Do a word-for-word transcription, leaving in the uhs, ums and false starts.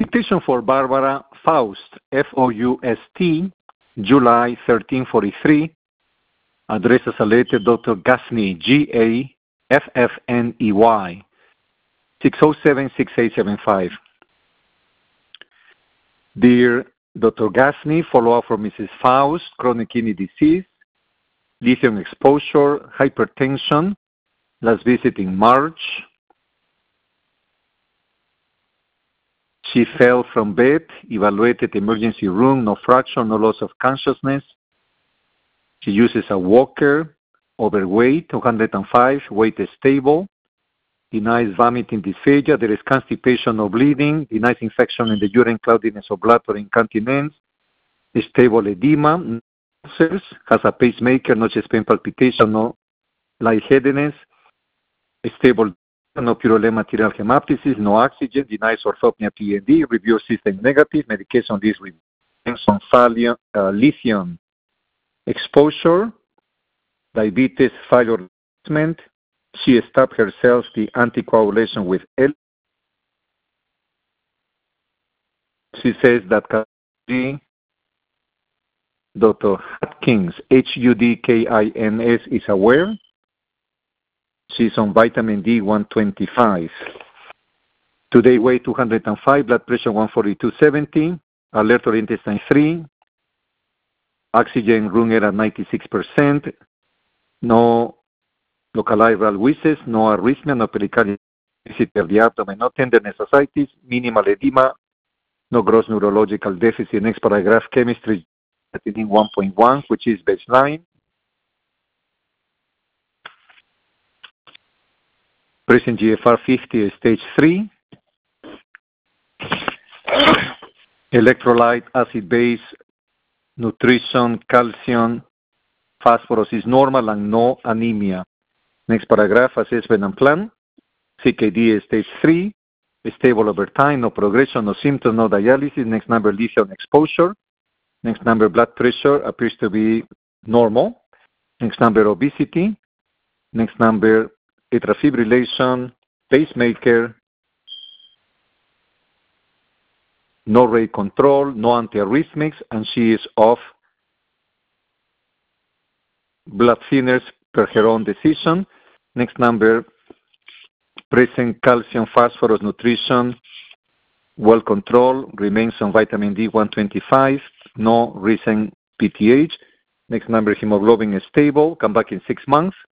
Mutation for Barbara Faust, F O U S T, July thirteen forty-three. Address as a letter, Doctor Gaffney, G A F F N E Y, six oh seven, six eight seven five. Dear Doctor Gaffney, follow-up for Missus Faust, chronic kidney disease, lithium exposure, hypertension, last visit in March. She fell from bed, evaluated emergency room, no fracture, no loss of consciousness. She uses a walker, overweight, two hundred five, weight is stable, denies vomiting, dysphagia, there is constipation or bleeding, denies infection in the urine, cloudiness or blood or incontinence, stable edema, ulcers, has a pacemaker, no chest pain, palpitation, no lightheadedness, stable, no purulent material hemoptysis, no oxygen, denies orthopnea P N D, review system negative, medication list remains on thallium, uh, lithium exposure, diabetes, failure replacement. She stopped herself the anticoagulation with L. She says that Doctor Hudkins, H U D K I N S, is aware. She's on vitamin D one twenty-five. Today weight two hundred five, blood pressure one forty-two seventy, alert or intestine three, oxygen room air at ninety-six percent, no localized wheezes, no arrhythmia, no pericardial of the abdomen, no tenderness, ascites, minimal edema, no gross neurological deficit. Next paragraph, chemistry one point one, which is baseline. Present G F R fifty, stage three. Electrolyte, acid-base, nutrition, calcium, phosphorus is normal and no anemia. Next paragraph, assessment and plan. C K D is stage three, stable over time, no progression, no symptoms, no dialysis. Next number, lithium exposure. Next number, blood pressure appears to be normal. Next number, obesity. Next number, atrial fibrillation, pacemaker, no rate control, no antiarrhythmics, and she is off blood thinners per her own decision. Next number, present calcium, phosphorus, nutrition, well controlled, remains on vitamin D one twenty-five, no recent P T H. Next number, hemoglobin is stable, come back in six months.